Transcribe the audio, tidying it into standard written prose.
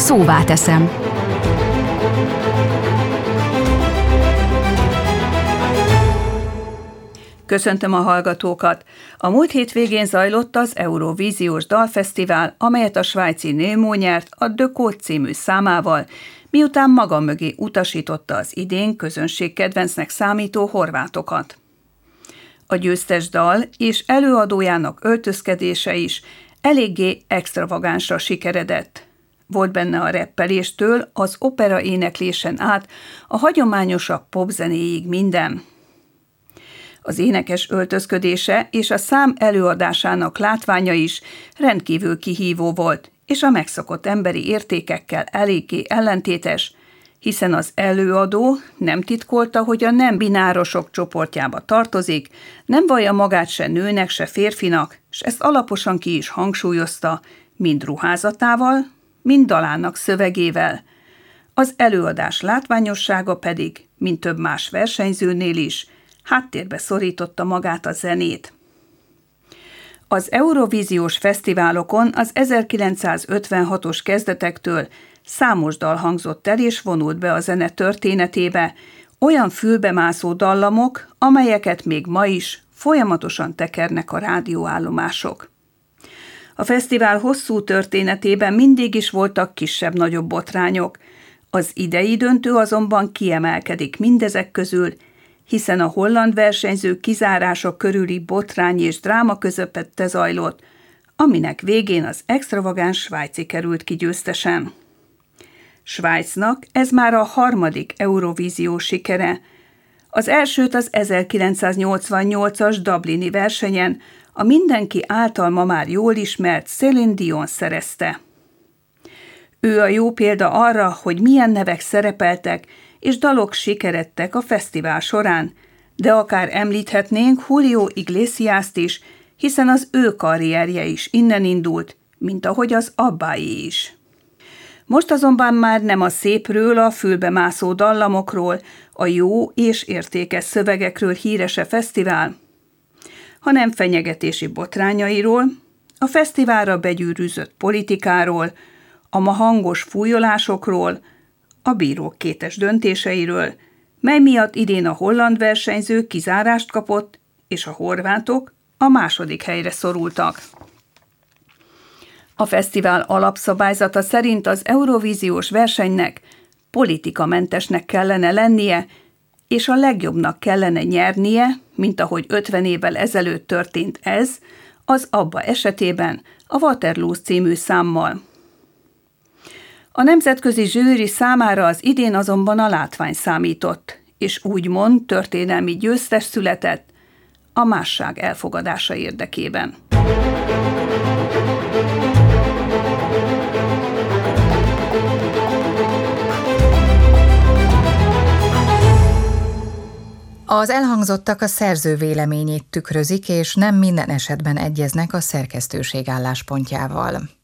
Szóvá teszem. Köszöntöm a hallgatókat! A múlt hétvégén zajlott az Eurovíziós Dalfesztivál, amelyet a svájci Nemo nyert a De Côte című számával, miután maga mögé utasította az idén közönségkedvencnek számító horvátokat. A győztes dal és előadójának öltözkedése is eléggé extravagánsra sikeredett. Volt benne a reppeléstől az opera éneklésen át a hagyományosabb popzenéig minden. Az énekes öltözködése és a szám előadásának látványa is rendkívül kihívó volt, és a megszokott emberi értékekkel eléggé ellentétes, hiszen az előadó nem titkolta, hogy a nem binárosok csoportjába tartozik, nem vallja magát se nőnek, se férfinak, és ezt alaposan ki is hangsúlyozta, mind ruházatával, mind dalának szövegével. Az előadás látványossága pedig, mint több más versenyzőnél is, háttérbe szorította magát a zenét. Az Eurovíziós fesztiválokon az 1956-os kezdetektől számos dal hangzott el és vonult be a zene történetébe, olyan fülbemászó dallamok, amelyeket még ma is folyamatosan tekernek a rádióállomások. A fesztivál hosszú történetében mindig is voltak kisebb-nagyobb botrányok, az idei döntő azonban kiemelkedik mindezek közül, hiszen a holland versenyző kizárása körüli botrány és dráma közepette zajlott, aminek végén az extravagáns svájci került ki győztesen. Svájcnak ez már a harmadik Eurovíziós sikere. Az elsőt az 1988-as dublini versenyen a mindenki által ma már jól ismert Céline Dion szerezte. Ő a jó példa arra, hogy milyen nevek szerepeltek, és dalok sikeredtek a fesztivál során, de akár említhetnénk Julio Iglesiast is, hiszen az ő karrierje is innen indult, mint ahogy az Abbáé is. Most azonban már nem a szépről, a fülbemászó dallamokról, a jó és értékes szövegekről híres a fesztivál, hanem fenyegetési botrányairól, a fesztiválra begyűrűzött politikáról, a ma hangos fújolásokról, a bírók kétes döntéseiről, mely miatt idén a holland versenyző kizárást kapott, és a horvátok a második helyre szorultak. A fesztivál alapszabályzata szerint az Eurovíziós versenynek politikamentesnek kellene lennie, és a legjobbnak kellene nyernie, mint ahogy 50 évvel ezelőtt történt ez, az ABBA esetében a Waterloo című számmal. A nemzetközi zsűri számára az idén azonban a látvány számított, és úgymond történelmi győztes született a másság elfogadása érdekében. Az elhangzottak a szerző véleményét tükrözik, és nem minden esetben egyeznek a szerkesztőség álláspontjával.